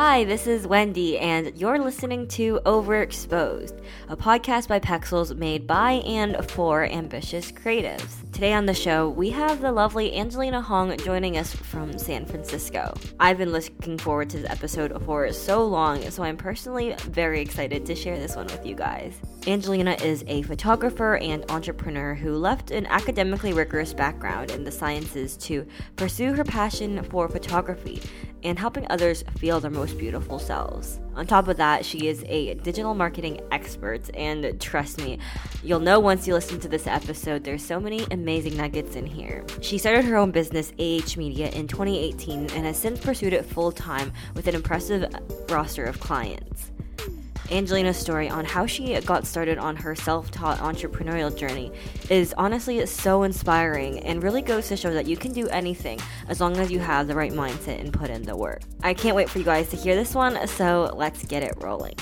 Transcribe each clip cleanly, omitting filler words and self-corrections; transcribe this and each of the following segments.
Hi, this is Wendy, and you're listening to Overexposed, a podcast by Pexels made by and for ambitious creatives. Today on the show, we have the lovely Angelina Hong joining us from San Francisco. I've been looking forward to this episode for so long, so I'm personally very excited to share this one with you guys. Angelina is a photographer and entrepreneur who left an academically rigorous background in the sciences to pursue her passion for photography and helping others feel their most beautiful selves. On top of that, she is a digital marketing expert, and trust me, you'll know once you listen to this episode, there's so many amazing nuggets in here. She started her own business, AH Media, in 2018 and has since pursued it full-time with an impressive roster of clients. Angelina's story on how she got started on her self-taught entrepreneurial journey is honestly so inspiring and really goes to show that you can do anything as long as you have the right mindset and put in the work. I can't wait for you guys to hear this one, so let's get it rolling.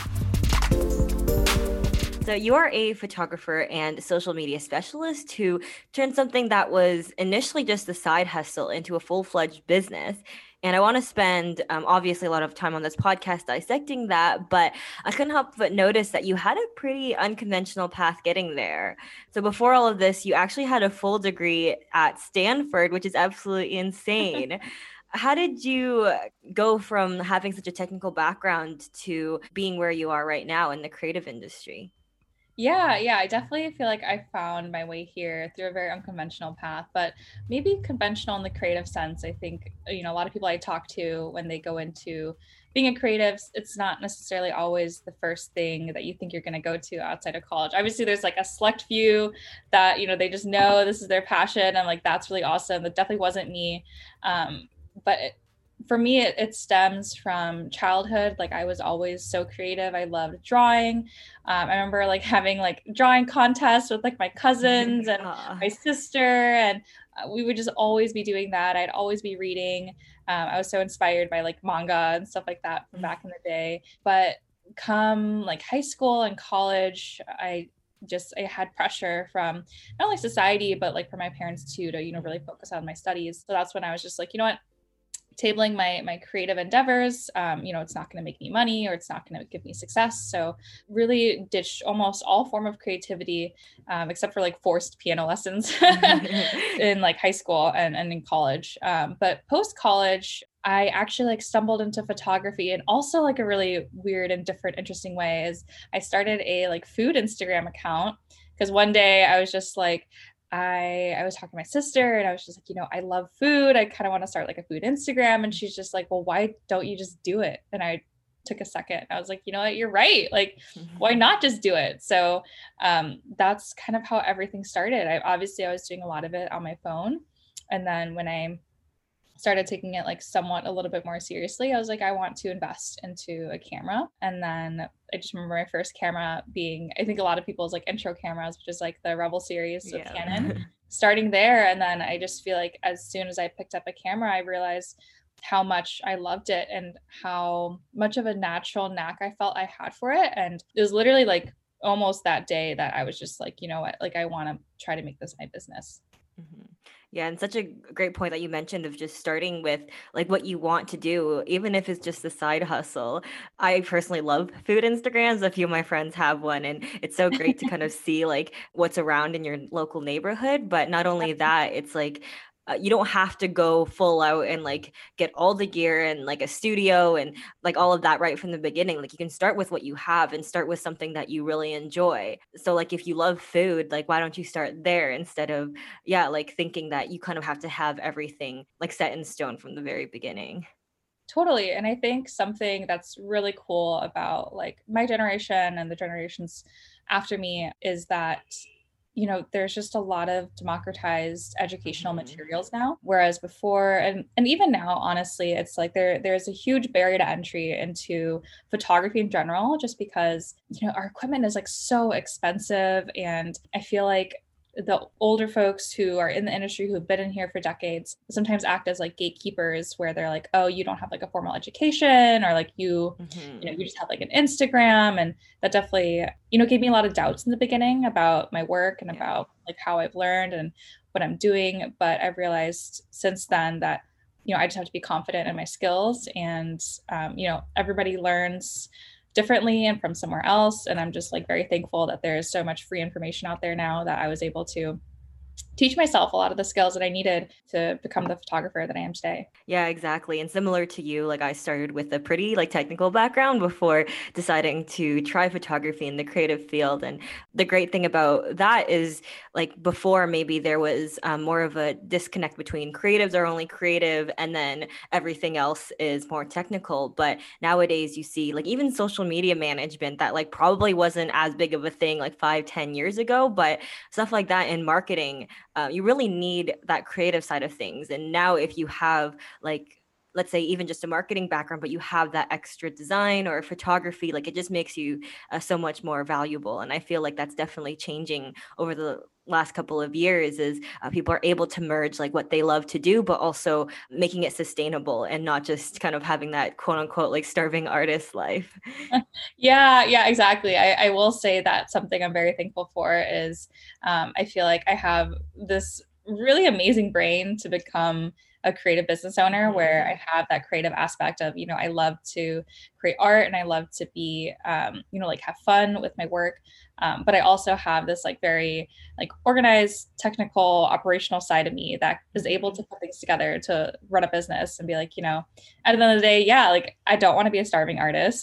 So you are a photographer and social media specialist who turned something that was initially just a side hustle into a full-fledged business. And I want to spend, obviously, a lot of time on this podcast dissecting that, but I couldn't help but notice that you had a pretty unconventional path getting there. So before all of this, you actually had a full degree at Stanford, which is absolutely insane. How did you go from having such a technical background to being where you are right now in the creative industry? Yeah, I definitely feel like I found my way here through a very unconventional path, but maybe conventional in the creative sense. I think, a lot of people I talk to when they go into being a creative, it's not necessarily always the first thing that you think you're going to go to outside of college. Obviously, there's like a select few that, they just know this is their passion. And like, that's really awesome. That definitely wasn't me. For me, it stems from childhood. Like I was always so creative. I loved drawing. I remember like having like drawing contests with like my cousins and my sister, and we would just always be doing that. I'd always be reading. I was so inspired by like manga and stuff like that from back in the day. But come like high school and college, I had pressure from not only society, but like from my parents too, to, really focus on my studies. So that's when I was just like, you know what? Tabling my creative endeavors, it's not going to make me money or it's not going to give me success. So really ditched almost all form of creativity, except for like forced piano lessons in like high school and in college. But post-college, I actually like stumbled into photography, and also like a really weird and different, interesting way is I started a like food Instagram account because one day I was just like, I was talking to my sister and I was just like, I love food. I kind of want to start like a food Instagram. And she's just like, well, why don't you just do it? And I took a second. I was like, you know what, you're right. Like, why not just do it? So that's kind of how everything started. I was doing a lot of it on my phone. And then when I started taking it like somewhat a little bit more seriously, I was like, I want to invest into a camera. And then I just remember my first camera being, I think a lot of people's like intro cameras, which is like the Rebel series of Canon, starting there. And then I just feel like as soon as I picked up a camera, I realized how much I loved it and how much of a natural knack I felt I had for it. And it was literally like almost that day that I was just like, you know what, like I want to try to make this my business. Mm-hmm. Yeah, and such a great point that you mentioned of just starting with like what you want to do, even if it's just a side hustle. I personally love food Instagrams. A few of my friends have one, and it's so great to kind of see like what's around in your local neighborhood. But not only that, it's like you don't have to go full out and like get all the gear and like a studio and like all of that right from the beginning. Like you can start with what you have and start with something that you really enjoy. So like if you love food, like why don't you start there instead of like thinking that you kind of have to have everything like set in stone from the very beginning. Totally. And I think something that's really cool about like my generation and the generations after me is that there's just a lot of democratized educational materials now, whereas before and even now, honestly, it's like there's a huge barrier to entry into photography in general, just because our equipment is like so expensive. And I feel like the older folks who are in the industry who have been in here for decades sometimes act as like gatekeepers, where they're like, oh, you don't have like a formal education, or like you just have like an Instagram. And that definitely gave me a lot of doubts in the beginning about my work and about like how I've learned and what I'm doing. But I've realized since then that I just have to be confident in my skills, and everybody learns differently and from somewhere else. And I'm just like very thankful that there's so much free information out there now that I was able to teach myself a lot of the skills that I needed to become the photographer that I am today. Yeah, exactly. And similar to you, like I started with a pretty like technical background before deciding to try photography in the creative field. And the great thing about that is like before maybe there was more of a disconnect between creatives are only creative and then everything else is more technical. But nowadays you see like even social media management that like probably wasn't as big of a thing like 5, 10 years ago, but stuff like that in marketing, you really need that creative side of things. And now if you have like let's say even just a marketing background, but you have that extra design or photography, like it just makes you so much more valuable. And I feel like that's definitely changing over the last couple of years is people are able to merge like what they love to do, but also making it sustainable and not just kind of having that quote unquote like starving artist life. Yeah, exactly. I will say that something I'm very thankful for is I feel like I have this really amazing brain to become a creative business owner where I have that creative aspect of, I love to create art and I love to be, like have fun with my work. But I also have this like very like organized, technical, operational side of me that is able to put things together to run a business and be like, at the end of the day, yeah, like I don't want to be a starving artist.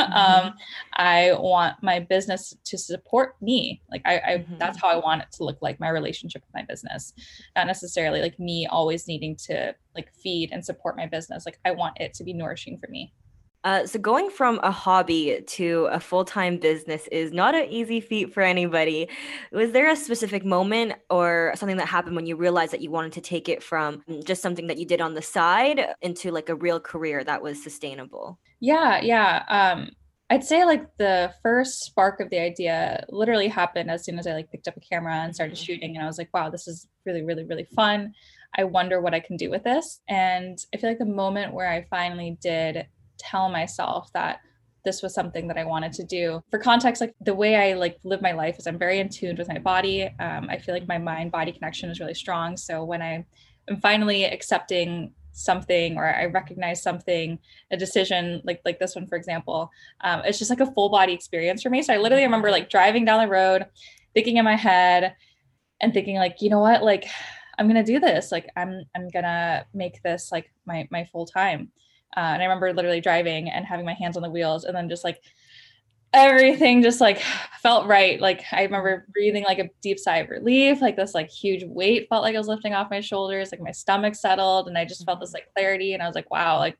I want my business to support me. Like that's how I want it to look like, my relationship with my business, not necessarily like me always needing to like feed and support my business. Like I want it to be nourishing for me. So going from a hobby to a full-time business is not an easy feat for anybody. Was there a specific moment or something that happened when you realized that you wanted to take it from just something that you did on the side into like a real career that was sustainable? Yeah. I'd say like the first spark of the idea literally happened as soon as I like picked up a camera and started shooting, and I was like, wow, this is really, really, really fun. I wonder what I can do with this. And I feel like the moment where I finally did tell myself that this was something that I wanted to do. For context, like the way I like live my life is I'm very in tune with my body. I feel like my mind body connection is really strong. So when I am finally accepting something or I recognize something, a decision like this one, for example, it's just like a full body experience for me. So I literally remember like driving down the road, thinking in my head and thinking like, you know what, like I'm gonna do this. Like I'm gonna make this like my full time. And I remember literally driving and having my hands on the wheels and then just like everything just like felt right. Like I remember breathing like a deep sigh of relief, like this like huge weight felt like I was lifting off my shoulders, like my stomach settled and I just felt this like clarity. And I was like, wow, like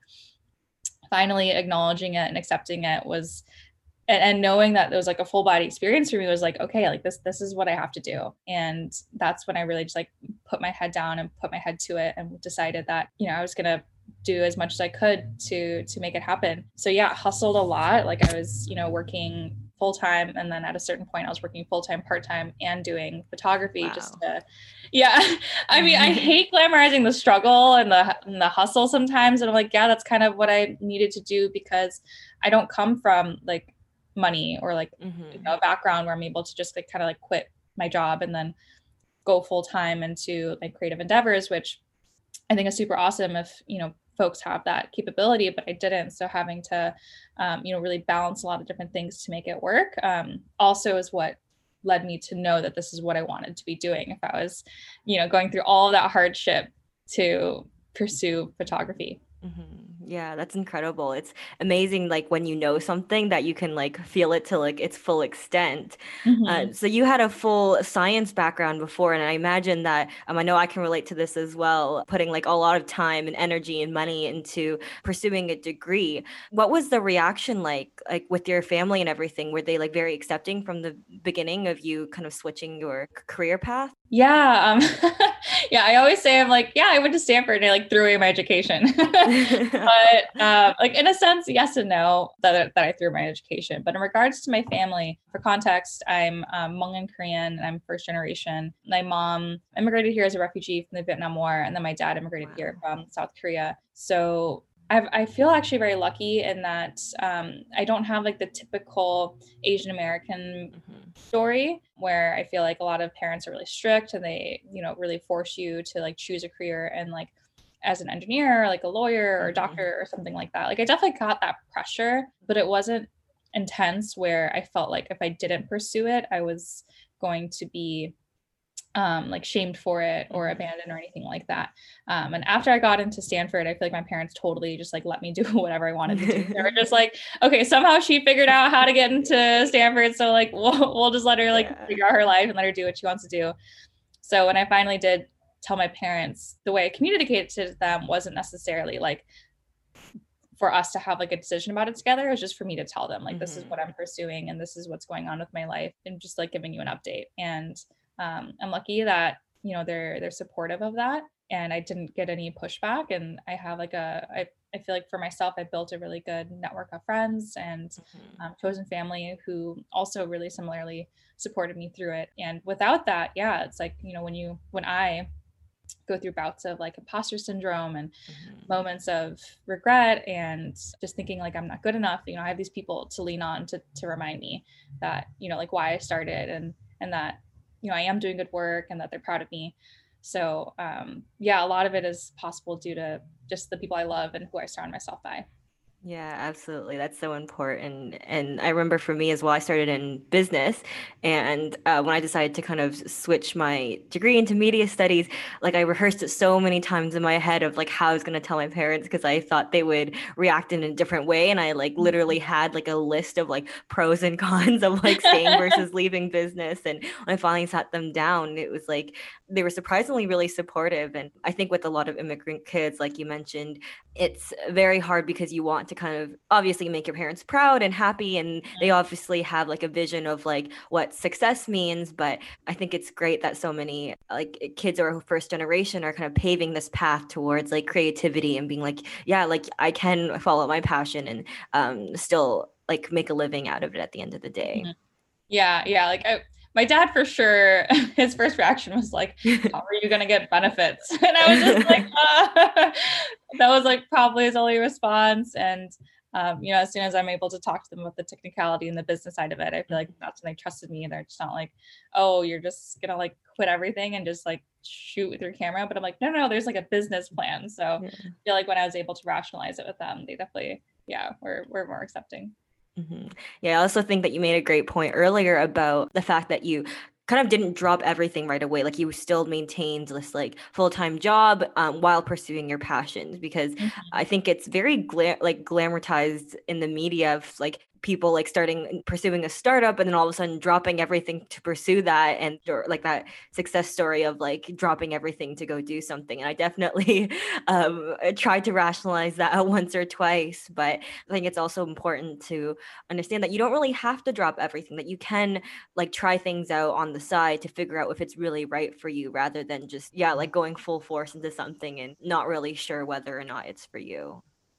finally acknowledging it and accepting it was and knowing that it was like a full body experience for me was like, okay, like this is what I have to do. And that's when I really just like put my head down and put my head to it and decided that, I was gonna do as much as I could to make it happen. So yeah, hustled a lot. Like I was, working full time, and then at a certain point I was working full time, part time, and doing photography. Wow. Just to, yeah. I mean, I hate glamorizing the struggle and the hustle sometimes, and I'm like, yeah, that's kind of what I needed to do because I don't come from like money or like a background where I'm able to just like kind of like quit my job and then go full time into like creative endeavors, which I think is super awesome if, folks have that capability, but I didn't. So having to, really balance a lot of different things to make it work also is what led me to know that this is what I wanted to be doing if I was, going through all of that hardship to pursue photography. Yeah, that's incredible. It's amazing, like when you know something that you can like feel it to like its full extent. So you had a full science background before, and I imagine that I know I can relate to this as well, putting like a lot of time and energy and money into pursuing a degree. What was the reaction like with your family and everything? Were they like very accepting from the beginning of you kind of switching your career path? Yeah. Yeah. I always say I'm like, yeah, I went to Stanford and I like threw away my education. But like in a sense, yes and no that I threw my education. But in regards to my family, for context, I'm Hmong and Korean and I'm first generation. My mom immigrated here as a refugee from the Vietnam War, and then my dad immigrated here from South Korea. So I feel actually very lucky in that I don't have like the typical Asian American story where I feel like a lot of parents are really strict and they, really force you to like choose a career. And like, as an engineer, or like a lawyer or a doctor or something like that. Like I definitely got that pressure, but it wasn't intense where I felt like if I didn't pursue it, I was going to be like shamed for it or abandoned or anything like that. And after I got into Stanford, I feel like my parents totally just like let me do whatever I wanted to do. They were just like, okay, somehow she figured out how to get into Stanford, so like we'll just let her like figure out her life and let her do what she wants to do. So when I finally did tell my parents, the way I communicated to them wasn't necessarily like for us to have like a decision about it together. It was just for me to tell them like, this is what I'm pursuing and this is what's going on with my life, and just like giving you an update. And I'm lucky that, you know, they're supportive of that, and I didn't get any pushback. And I have like I feel like for myself, I built a really good network of friends and chosen family who also really similarly supported me through it. And without that, yeah, it's like, you know, when I go through bouts of like imposter syndrome and moments of regret and just thinking like I'm not good enough, you know, I have these people to lean on to remind me that, you know, like why I started, and that, you know, I am doing good work and that they're proud of me. So yeah, a lot of it is possible due to just the people I love and who I surround myself by. Yeah, absolutely. That's so important. And I remember for me as well, I started in business. And when I decided to kind of switch my degree into media studies, like I rehearsed it so many times in my head of like how I was going to tell my parents because I thought they would react in a different way. And I like literally had like a list of like pros and cons of like staying versus leaving business. And when I finally sat them down, it was like they were surprisingly really supportive. And I think with a lot of immigrant kids, like you mentioned, it's very hard because you want to kind of obviously make your parents proud and happy, and they obviously have like a vision of like what success means. But I think it's great that so many like kids or first generation are kind of paving this path towards like creativity and being like, yeah, like I can follow my passion and still like make a living out of it at the end of the day. Yeah, like my dad for sure, his first reaction was like, how are you gonna get benefits? And I was just like, that was like probably his only response. And you know, as soon as I'm able to talk to them about the technicality and the business side of it, I feel like that's when they trusted me. They're just not like, oh, you're just gonna like quit everything and just like shoot with your camera. But I'm like, no, there's like a business plan. So I feel like when I was able to rationalize it with them, they definitely, yeah, we're more accepting. Yeah, I also think that you made a great point earlier about the fact that you kind of didn't drop everything right away. Like you still maintained this like full-time job while pursuing your passions, because I think it's very like glamorized in the media of like people like starting pursuing a startup and then all of a sudden dropping everything to pursue that, and or like that success story of like dropping everything to go do something. And I definitely tried to rationalize that once or twice, but I think it's also important to understand that you don't really have to drop everything, that you can like try things out on the side to figure out if it's really right for you, rather than just like going full force into something and not really sure whether or not it's for you.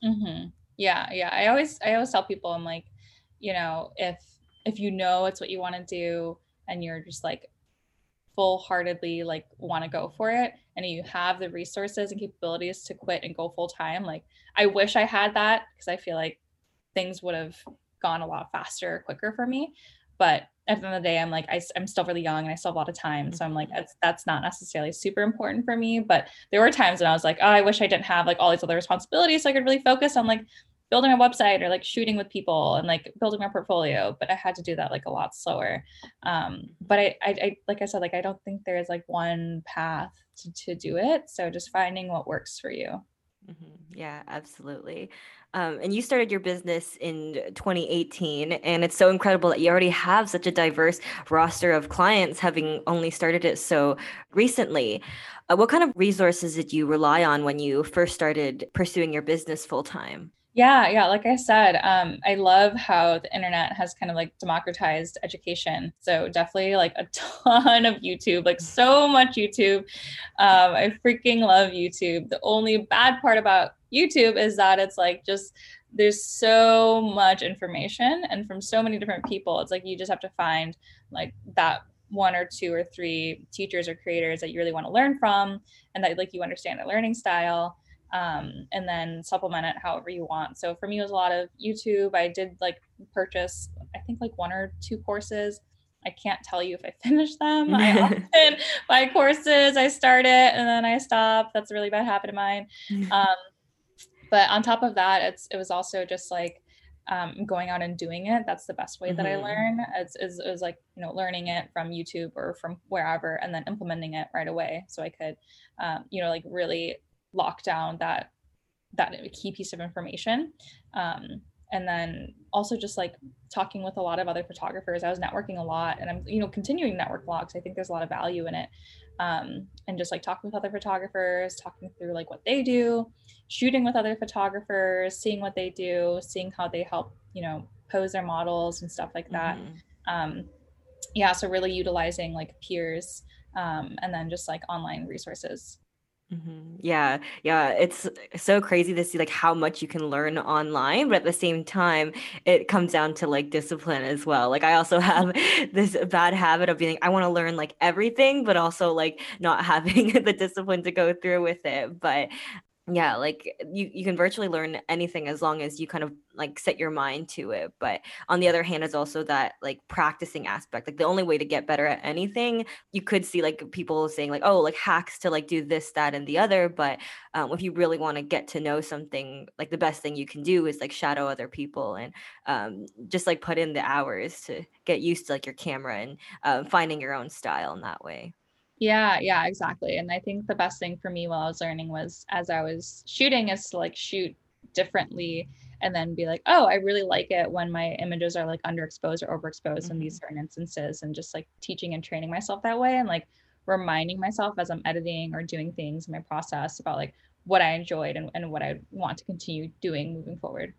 Yeah. I always tell people, I'm like, you know, if you know it's what you want to do and you're just like full-heartedly like want to go for it, and you have the resources and capabilities to quit and go full time, like I wish I had that, because I feel like things would have gone a lot faster, quicker for me. But at the end of the day, I'm like, I'm still really young and I still have a lot of time. So I'm like, that's not necessarily super important for me. But there were times when I was like, oh, I wish I didn't have like all these other responsibilities, so I could really focus on like building a website or like shooting with people and like building my portfolio. But I had to do that like a lot slower. But I like I said, like I don't think there's like one path to do it. So just finding what works for you. Yeah, absolutely. And you started your business in 2018, and it's so incredible that you already have such a diverse roster of clients, having only started it so recently. What kind of resources did you rely on when you first started pursuing your business full time? Yeah. Like I said, I love how the internet has kind of like democratized education. So definitely like a ton of YouTube, like so much YouTube. I freaking love YouTube. The only bad part about YouTube is that it's like just there's so much information and from so many different people. It's like you just have to find like that one or two or three teachers or creators that you really want to learn from, and that like you understand their learning style, and then supplement it however you want. So for me, it was a lot of YouTube. I did like purchase, I think like one or two courses I can't tell you if I finish them. I often buy courses, I start it and then I stop. That's a really bad habit of mine. But on top of that, it was also just like going out and doing it. That's the best way that I learn. Is like, you know, learning it from YouTube or from wherever, and then implementing it right away. So I could, you know, like really lock down that key piece of information. And then also just like talking with a lot of other photographers. I was networking a lot, and I'm, you know, continuing network vlogs. I think there's a lot of value in it. And just like talking with other photographers, talking through like what they do, shooting with other photographers, seeing what they do, seeing how they help, you know, pose their models and stuff like that. Yeah, so really utilizing like peers, and then just like online resources. Yeah. It's so crazy to see like how much you can learn online, but at the same time, it comes down to like discipline as well. Like I also have this bad habit of being, I want to learn like everything, but also like not having the discipline to go through with it. But yeah, like you can virtually learn anything as long as you kind of like set your mind to it. But on the other hand, is also that like practicing aspect. Like the only way to get better at anything, you could see like people saying like, oh, like hacks to like do this, that, and the other. But if you really want to get to know something, like the best thing you can do is like shadow other people and just like put in the hours to get used to like your camera and finding your own style in that way. Yeah, exactly. And I think the best thing for me while I was learning was, as I was shooting, is to like shoot differently and then be like, oh, I really like it when my images are like underexposed or overexposed in these certain instances, and just like teaching and training myself that way, and like reminding myself as I'm editing or doing things in my process about like what I enjoyed and what I want to continue doing moving forward.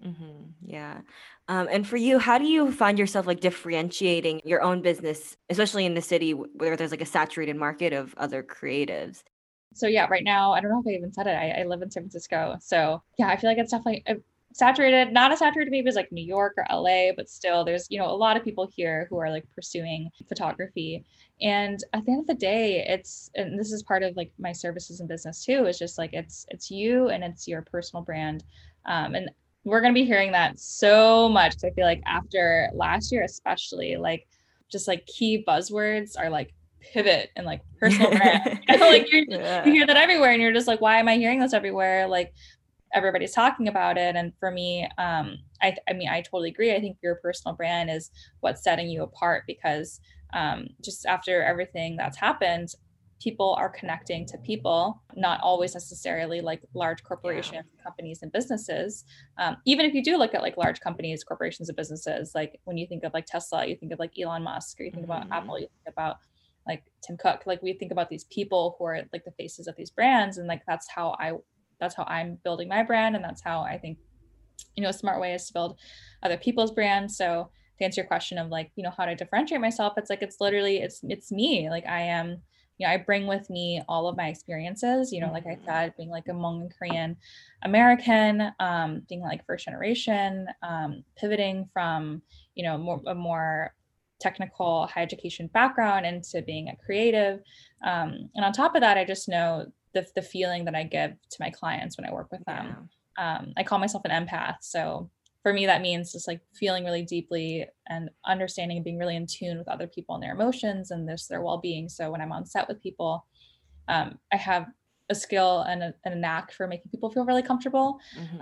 Yeah. And for you, how do you find yourself like differentiating your own business, especially in the city where there's like a saturated market of other creatives? So yeah, right now, I don't know if I even said it. I live in San Francisco. So yeah, I feel like it's definitely saturated, not as saturated maybe as like New York or LA, but still there's, you know, a lot of people here who are like pursuing photography. And at the end of the day, and this is part of like my services and business too, is just like, it's you and it's your personal brand. And we're going to be hearing that so much. I feel like after last year, especially, like just like key buzzwords are like pivot and like personal brand. You know, like you hear that everywhere, and you're just like, why am I hearing this everywhere? Like everybody's talking about it. And for me, I mean, I totally agree. I think your personal brand is what's setting you apart, because just after everything that's happened, people are connecting to people, not always necessarily like large corporations, companies, and businesses. Even if you do look at like large companies, corporations, and businesses, like when you think of like Tesla, you think of like Elon Musk, or you think about Apple, you think about like Tim Cook. Like we think about these people who are like the faces of these brands, and like that's how I'm building my brand, and that's how I think, you know, a smart way is to build other people's brands. So to answer your question of like, you know, how to differentiate myself, it's like, it's literally, it's me. Like I am, you know, I bring with me all of my experiences, you know, like I said, being like a Hmong and Korean American, being like first generation, pivoting from, you know, a more technical high education background into being a creative. And on top of that, I just know the feeling that I give to my clients when I work with them. I call myself an empath. So for me, that means just like feeling really deeply and understanding and being really in tune with other people and their emotions and their well-being. So when I'm on set with people, I have a skill and a knack for making people feel really comfortable.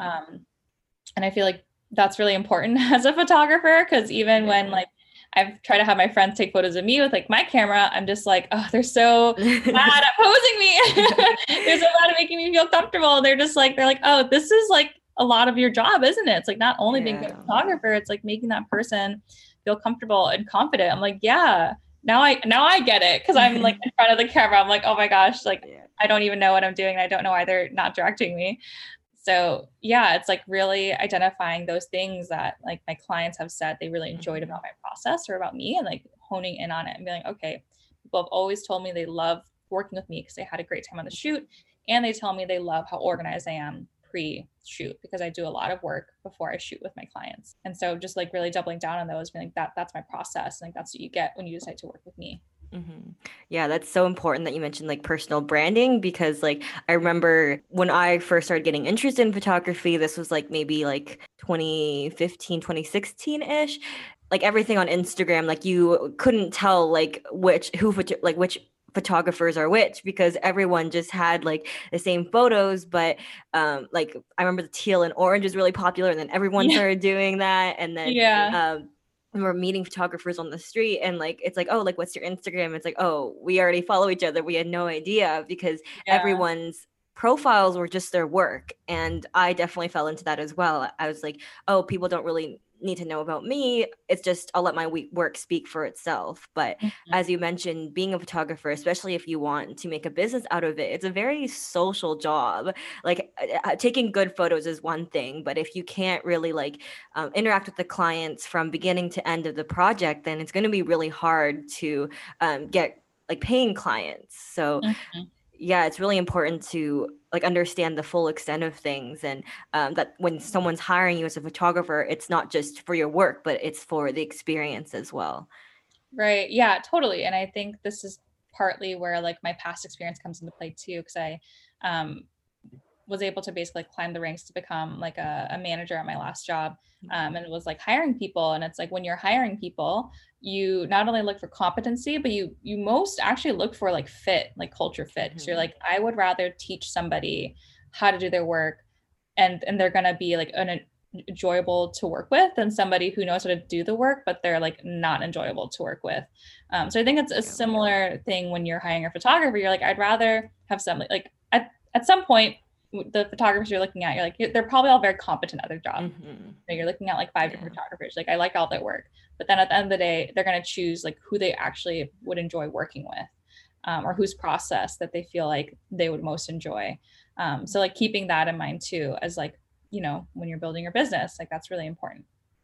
And I feel like that's really important as a photographer, because even when like I've tried to have my friends take photos of me with like my camera, I'm just like, oh, they're so bad at posing me. They're so bad at making me feel comfortable. They're like, oh, this is like a lot of your job, isn't it? It's like not only being a good photographer, it's like making that person feel comfortable and confident. I'm like, yeah, now I get it. Cause I'm like in front of the camera. I'm like, oh my gosh, like I don't even know what I'm doing. I don't know why they're not directing me. So yeah, it's like really identifying those things that like my clients have said they really enjoyed about my process or about me, and like honing in on it and being like, okay, people have always told me they love working with me because they had a great time on the shoot. And they tell me they love how organized I am pre-shoot, because I do a lot of work before I shoot with my clients. And so just like really doubling down on those, being like that's my process. And like that's what you get when you decide to work with me. Yeah, that's so important that you mentioned like personal branding, because like I remember when I first started getting interested in photography, this was like maybe like 2015, 2016-ish. like everything on Instagram, like you couldn't tell like which photographers are which because everyone just had like the same photos. But like I remember the teal and orange was really popular, and then everyone Yeah. started doing that. And then Yeah. we were meeting photographers on the street, and like it's like, oh, like what's your Instagram? It's like, oh, we already follow each other. We had no idea because Yeah. everyone's profiles were just their work. And I definitely fell into that as well. I was like, oh, people don't really need to know about me. It's just I'll let my work speak for itself. But Mhm. as you mentioned, being a photographer, especially if you want to make a business out of it, it's a very social job. Like taking good photos is one thing, but if you can't really like interact with the clients from beginning to end of the project, then it's going to be really hard to get like paying clients. So Mhm. yeah, it's really important to like understand the full extent of things, and that when someone's hiring you as a photographer, it's not just for your work, but it's for the experience as well. Right. Yeah, totally. And I think this is partly where like my past experience comes into play too, because I um, was able to basically climb the ranks to become like a manager at my last job, and was like hiring people. And it's like when you're hiring people, you not only look for competency, but you most actually look for like fit, like culture fit. So you're Mhm. like, I would rather teach somebody how to do their work, and they're gonna be like an enjoyable to work with than somebody who knows how to do the work but they're like not enjoyable to work with. So I think it's a Yeah. similar thing when you're hiring a photographer. You're like, I'd rather have somebody like at some point the photographers you're looking at, you're like, they're probably all very competent at their job. Hmm. So you're looking at like five Yeah. different photographers, like I like all their work, but then at the end of the day they're going to choose like who they actually would enjoy working with, or whose process that they feel like they would most enjoy. So like keeping that in mind too, as like, when you're building your business, like that's really important.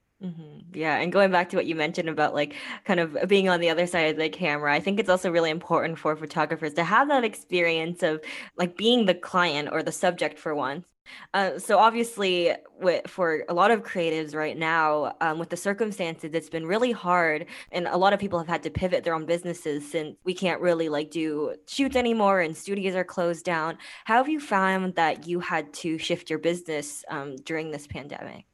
Yeah, and going back to what you mentioned about like kind of being on the other side of the camera, I think it's also really important for photographers to have that experience of like being the client or the subject for once. So obviously, for a lot of creatives right now, with the circumstances, it's been really hard, and a lot of people have had to pivot their own businesses since we can't really like do shoots anymore and studios are closed down. How have you found that you had to shift your business during this pandemic?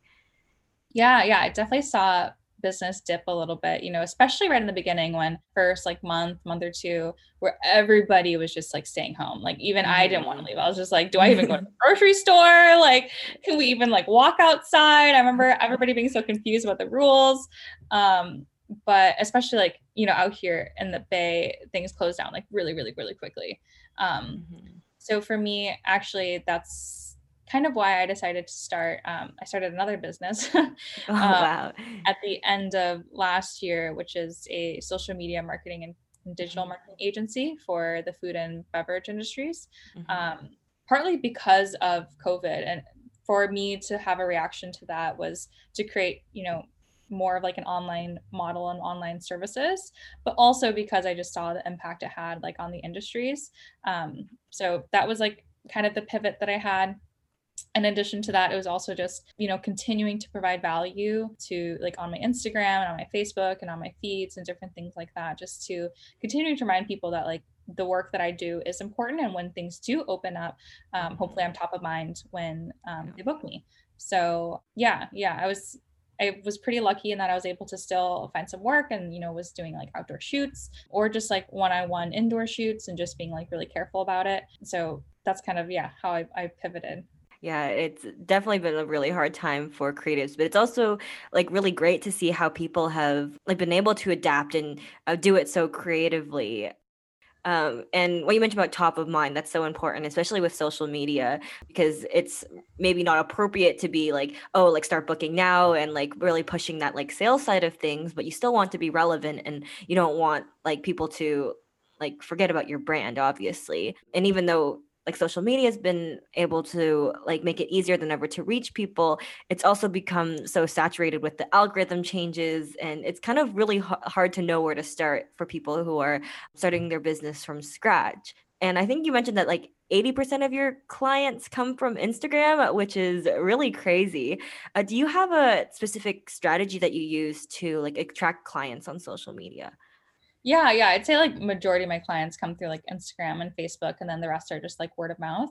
Yeah, I definitely saw business dip a little bit, especially right in the beginning when first like month or two, where everybody was just like staying home. Like even I didn't want to Hmm. leave. I was just like, do I even go to the grocery store? Like, can we even like walk outside? I remember everybody being so confused about the rules. But especially like, out here in the Bay, things closed down like really, really, really quickly. Um, Hmm. so for me, actually, that's kind of why I decided to start. I started another business Oh, um, wow. at the end of last year, which is a social media marketing and digital Mhm, marketing agency for the food and beverage industries. mhm, Um, Partly because of COVID, and for me to have a reaction to that was to create, more of like an online model and online services, but also because I just saw the impact it had like on the industries. So that was like kind of the pivot that I had. In addition to that, it was also just, continuing to provide value to like on my Instagram and on my Facebook and on my feeds and different things like that, just to continue to remind people that like the work that I do is important. And when things do open up, hopefully I'm mhm. top of mind when Yeah. they book me. So yeah, I was pretty lucky in that I was able to still find some work and, was doing like outdoor shoots or just like one-on-one indoor shoots and just being like really careful about it. So that's kind of, yeah, how I pivoted. Yeah, it's definitely been a really hard time for creatives, but it's also like really great to see how people have like been able to adapt and do it so creatively. And what you mentioned about top of mind, that's so important, especially with social media, because it's maybe not appropriate to be like, oh, like start booking now and like really pushing that like sales side of things, but you still want to be relevant and you don't want like people to like forget about your brand, obviously. And even though like social media has been able to like make it easier than ever to reach people, it's also become so saturated with the algorithm changes, and it's kind of really hard to know where to start for people who are starting their business from scratch. And I think you mentioned that like 80% of your clients come from Instagram, which is really crazy. Do you have a specific strategy that you use to like attract clients on social media? Yeah. I'd say like majority of my clients come through like Instagram and Facebook, and then the rest are just like word of mouth.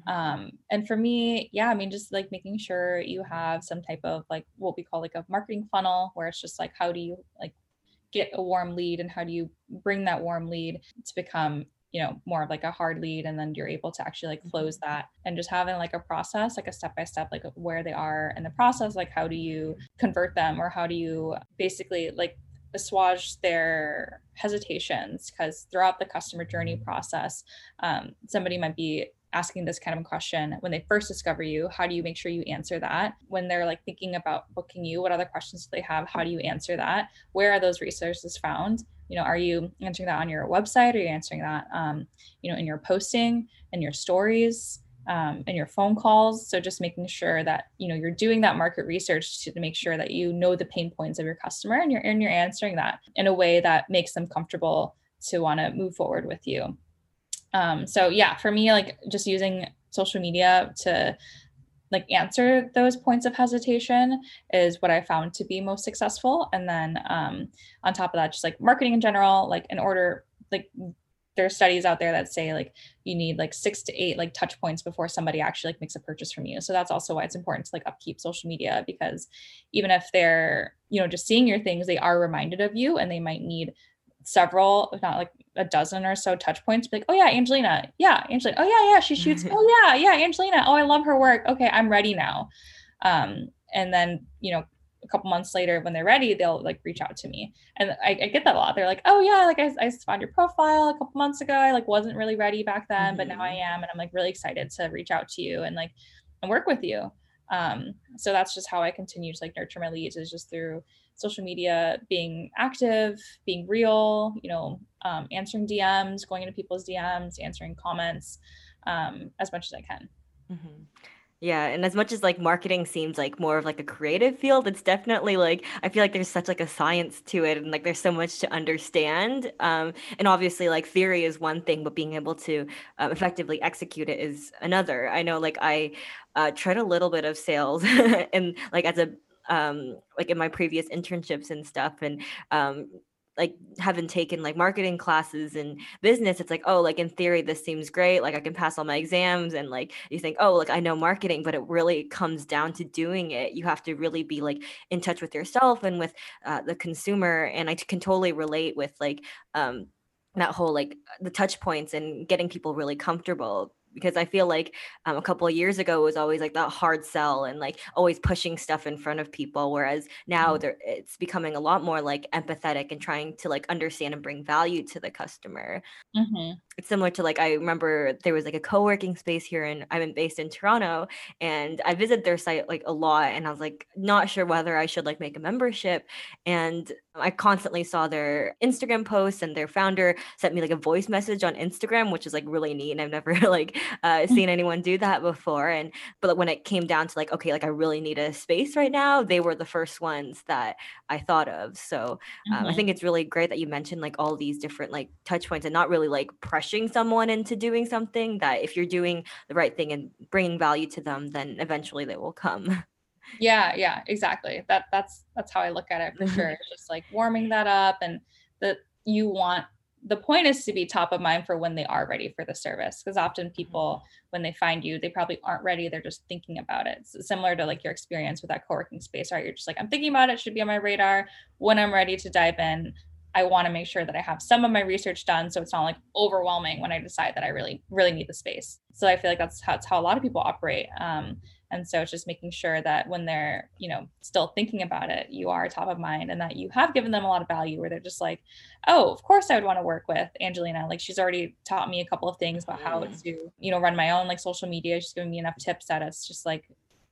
And for me, yeah, I mean, just like making sure you have some type of like what we call like a marketing funnel, where it's just like, how do you like get a warm lead, and how do you bring that warm lead to become, you know, more of like a hard lead, and then you're able to actually like close that. And just having like a process, like a step by step, like where they are in the process, like how do you convert them, or how do you basically like assuage their hesitations, because throughout the customer journey process, somebody might be asking this kind of question when they first discover you. How do you make sure you answer that? When they're like thinking about booking you, what other questions do they have? How do you answer that? Where are those resources found? You know, are you answering that on your website? Are you answering that, you know, in your posting and your stories, and your phone calls? So just making sure that, you know, you're doing that market research to make sure that you know the pain points of your customer, and you're answering that in a way that makes them comfortable to want to move forward with you. So yeah, for me, like just using social media to like answer those points of hesitation is what I found to be most successful. And then on top of that, just like marketing in general, like in order, like there are studies out there that say like you need like 6 to 8 like touch points before somebody actually like makes a purchase from you. So that's also why it's important to like upkeep social media, because even if they're, you know, just seeing your things, they are reminded of you, and they might need several, if not like a dozen or so touch points, like, oh yeah, Angelina. Yeah, Angelina. Oh yeah, she shoots. Oh yeah, Angelina. Oh, I love her work. Okay, I'm ready now. And then, you know, a couple months later when they're ready, they'll like reach out to me. And I get that a lot. They're like, oh yeah, like I found your profile a couple months ago. I like wasn't really ready back then, but now I am. And I'm like really excited to reach out to you and like, and work with you. So that's just how I continue to like nurture my leads, is just through social media, being active, being real, you know, answering DMs, going into people's DMs, answering comments, as much as I can. Yeah, and as much as like marketing seems like more of like a creative field, it's definitely like I feel like there's such like a science to it, and like there's so much to understand. And obviously like theory is one thing, but being able to effectively execute it is another. I know like I tried a little bit of sales and like as a like in my previous internships and stuff, and like having taken like marketing classes and business, it's like, oh, like in theory this seems great, like I can pass all my exams, and like you think, oh, like I know marketing, but it really comes down to doing it. You have to really be like in touch with yourself and with the consumer. And I can totally relate with like that whole like the touch points and getting people really comfortable, because I feel like a couple of years ago it was always like that hard sell and like always pushing stuff in front of people, whereas now it's becoming a lot more like empathetic and trying to like understand and bring value to the customer. It's similar to like I remember there was like a co-working space here, and I'm based in Toronto, and I visited their site like a lot, and I was like not sure whether I should like make a membership. And I constantly saw their Instagram posts, and their founder sent me like a voice message on Instagram, which is like really neat, and I've never like seen anyone do that before. And but when it came down to like, okay, like I really need a space right now, they were the first ones that I thought of. So I think it's really great that you mentioned like all these different like touch points, and not really like pressuring someone into doing something, that if you're doing the right thing and bringing value to them, then eventually they will come. Yeah, exactly. That's how I look at it for sure. It's just like warming that up, and that you want, the point is to be top of mind for when they are ready for the service, because often people, when they find you, they probably aren't ready, they're just thinking about it. It's similar to like your experience with that co-working space, right? You're just like, I'm thinking about it, should be on my radar. When I'm ready to dive in, I want to make sure that I have some of my research done, so it's not like overwhelming when I decide that I really need the space. So I feel like that's how a lot of people operate. And so it's just making sure that when they're, you know, still thinking about it, you are top of mind, and that you have given them a lot of value, where they're just like, oh, of course I would want to work with Angelina. Like she's already taught me a couple of things about how to, you know, run my own like social media. She's giving me enough tips that it's just like,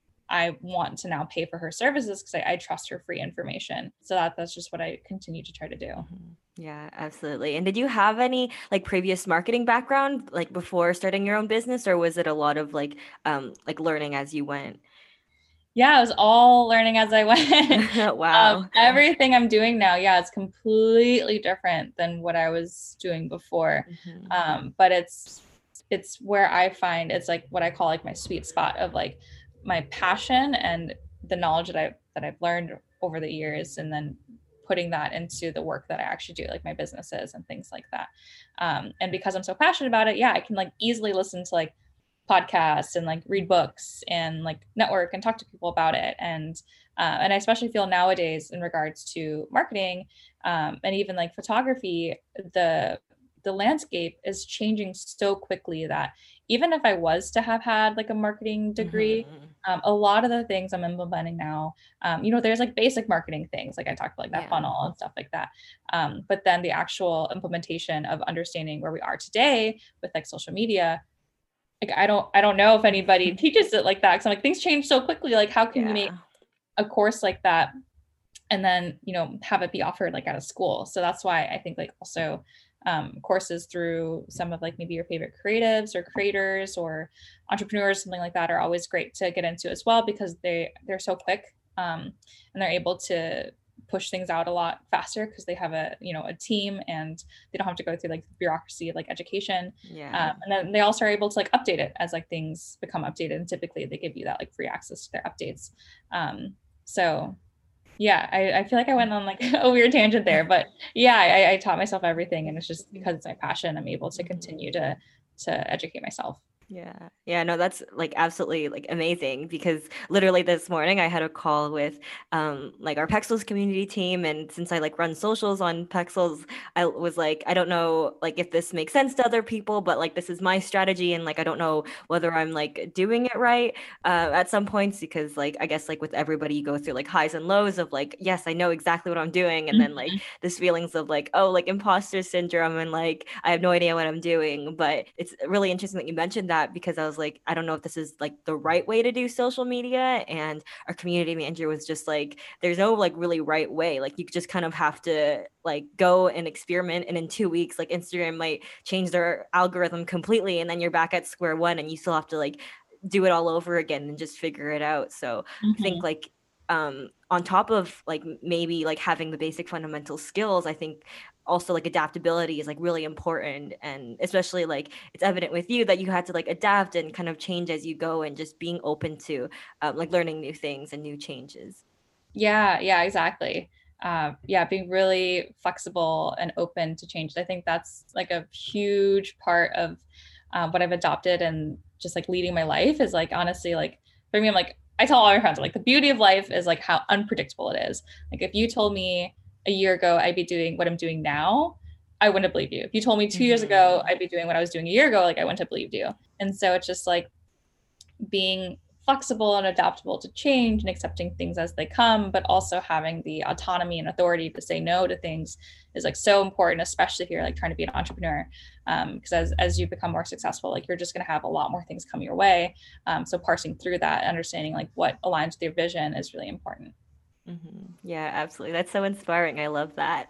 I want to now pay for her services because I trust her free information. So that's just what I continue to try to do. Yeah, absolutely. And did you have any like previous marketing background like before starting your own business, or was it a lot of like learning as you went? Yeah, it was all learning as I went. Wow. Everything I'm doing now, yeah, it's completely different than what I was doing before. But it's where I find it's like what I call like my sweet spot of like my passion and the knowledge that I've learned over the years, and then putting that into the work that I actually do, like my businesses and things like that. And because I'm so passionate about it, yeah, I can like easily listen to like podcasts and like read books and like network and talk to people about it. And I especially feel nowadays in regards to marketing, and even like photography, the landscape is changing so quickly that even if I was to have had like a marketing degree, a lot of the things I'm implementing now, there's like basic marketing things, like I talked about, like that funnel and stuff like that. But then the actual implementation of understanding where we are today with like social media, like I don't know if anybody teaches it like that. Cause I'm like, things change so quickly. Like how can you make a course like that and then, have it be offered like at a school? So that's why I think like also courses through some of like maybe your favorite creatives or creators or entrepreneurs, something like that, are always great to get into as well, because they're so quick, and they're able to push things out a lot faster because they have a team, and they don't have to go through like the bureaucracy of like education. And then they also are able to like update it as like things become updated, and typically they give you that like free access to their updates. So yeah, I feel like I went on like a weird tangent there, but yeah, I taught myself everything, and it's just because it's my passion, I'm able to continue to educate myself. Yeah, no, that's like absolutely like amazing, because literally this morning I had a call with like our Pexels community team, and since I like run socials on Pexels, I was like, I don't know like if this makes sense to other people, but like this is my strategy, and like I don't know whether I'm like doing it right at some points, because like I guess like with everybody you go through like highs and lows of like, yes, I know exactly what I'm doing, and then like this feelings of like, oh, like imposter syndrome, and like I have no idea what I'm doing. But it's really interesting that you mentioned that, because I was like, I don't know if this is like the right way to do social media. And our community manager was just like, there's no like really right way. Like you just kind of have to like go and experiment. And in 2 weeks, like Instagram might change their algorithm completely. And then you're back at square one, and you still have to like do it all over again and just figure it out. So I think like on top of like maybe like having the basic fundamental skills, I think also like adaptability is like really important. And especially like it's evident with you that you had to like adapt and kind of change as you go, and just being open to like learning new things and new changes. Yeah, exactly. Being really flexible and open to change. I think that's like a huge part of what I've adopted, and just like leading my life is like, honestly, like for me, I'm like, I tell all my friends, like the beauty of life is like how unpredictable it is. Like if you told me a year ago I'd be doing what I'm doing now, I wouldn't believe you. If you told me 2 years ago I'd be doing what I was doing a year ago, like I wouldn't have believed you. And so it's just like being flexible and adaptable to change and accepting things as they come, but also having the autonomy and authority to say no to things is like so important, especially if you're like trying to be an entrepreneur. Because as you become more successful, like you're just going to have a lot more things come your way. So parsing through that, understanding like what aligns with your vision is really important. Yeah, absolutely. That's so inspiring. I love that.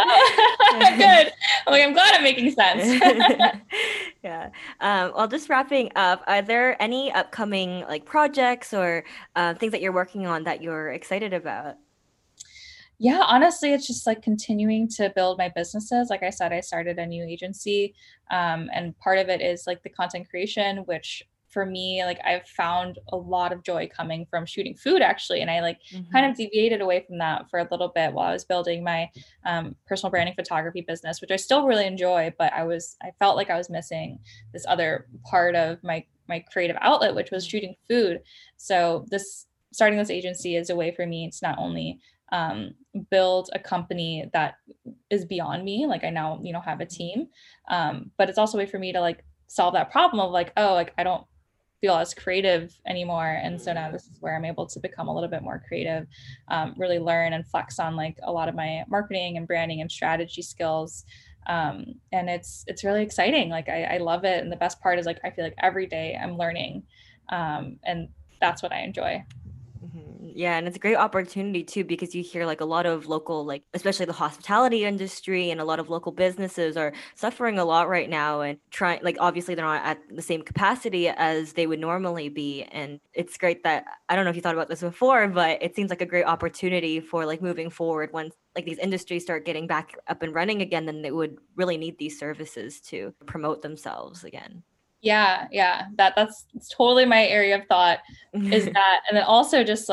Good. I'm glad I'm making sense. Yeah. Well, just wrapping up, are there any upcoming like projects or things that you're working on that you're excited about? Yeah, honestly, it's just like continuing to build my businesses. Like I said, I started a new agency, and part of it is like the content creation, which for me, like I've found a lot of joy coming from shooting food actually. And I like kind of deviated away from that for a little bit while I was building my personal branding photography business, which I still really enjoy, but I felt like I was missing this other part of my creative outlet, which was shooting food. So starting this agency is a way for me to not only build a company that is beyond me, like I now have a team, but it's also a way for me to like solve that problem of like, oh, like I don't feel as creative anymore. And so now this is where I'm able to become a little bit more creative, really learn and flex on like a lot of my marketing and branding and strategy skills. And it's really exciting. Like I love it. And the best part is like, I feel like every day I'm learning. And that's what I enjoy. Yeah, and it's a great opportunity too, because you hear like a lot of local, like especially the hospitality industry, and a lot of local businesses are suffering a lot right now, and trying, like obviously they're not at the same capacity as they would normally be. And it's great that, I don't know if you thought about this before, but it seems like a great opportunity for like moving forward. Once like these industries start getting back up and running again, then they would really need these services to promote themselves again. Yeah, that's totally my area of thought, is that, and then also just like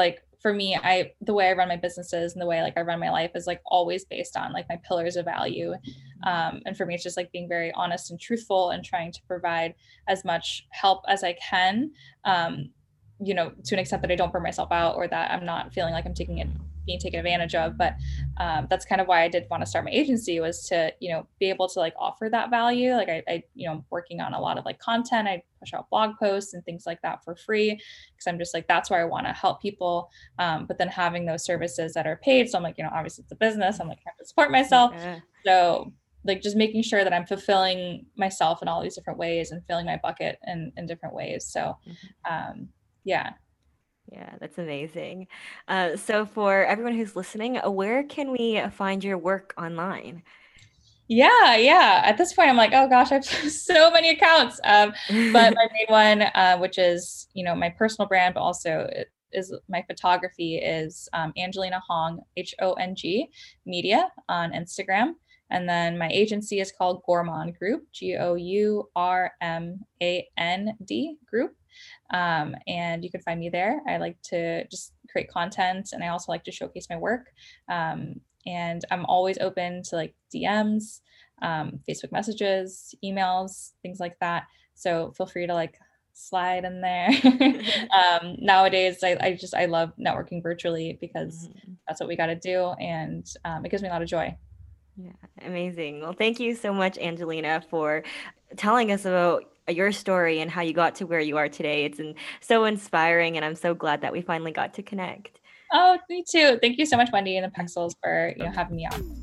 for me, the way I run my businesses and the way like I run my life is like always based on like my pillars of value. And for me, it's just like being very honest and truthful and trying to provide as much help as I can, you know, to an extent that I don't burn myself out or that I'm not feeling like I'm being taken advantage of. But that's kind of why I did want to start my agency, was to, you know, be able to like offer that value. Like I you know, I'm working on a lot of like content. I push out blog posts and things like that for free, because I'm just like, that's where I want to help people. But then having those services that are paid. So I'm like, you know, obviously it's a business. I'm like, I have to support myself. Yeah. So like just making sure that I'm fulfilling myself in all these different ways and filling my bucket in different ways. So yeah. Yeah, that's amazing. So for everyone who's listening, where can we find your work online? Yeah. At this point, I'm like, oh gosh, I have so many accounts. But my main one, which is, you know, my personal brand, but also is my photography, is Angelina Hong, HONG Media on Instagram. And then my agency is called Gourmand Group, GOURMAND Group. And you can find me there. I like to just create content, and I also like to showcase my work. And I'm always open to like DMs, Facebook messages, emails, things like that. So feel free to like slide in there. Nowadays, I love networking virtually, because that's what we got to do. And it gives me a lot of joy. Yeah, amazing. Well, thank you so much, Angelina, for telling us about your story and how you got to where you are today. It's so inspiring, and I'm so glad that we finally got to connect. Oh, me too. Thank you so much, Wendy and the Pexels, for having me on.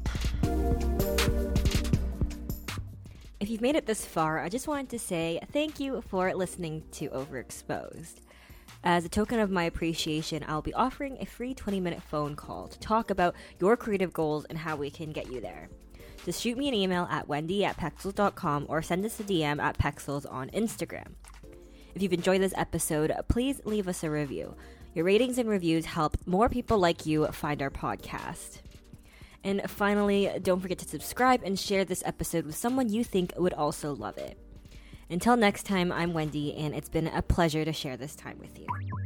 If you've made it this far, I just wanted to say thank you for listening to Overexposed. As a token of my appreciation, I'll be offering a free 20-minute phone call to talk about your creative goals and how we can get you there. Just shoot me an email at wendy@pexels.com or send us a DM at Pexels on Instagram. If you've enjoyed this episode, please leave us a review. Your ratings and reviews help more people like you find our podcast. And finally, don't forget to subscribe and share this episode with someone you think would also love it. Until next time, I'm Wendy, and it's been a pleasure to share this time with you.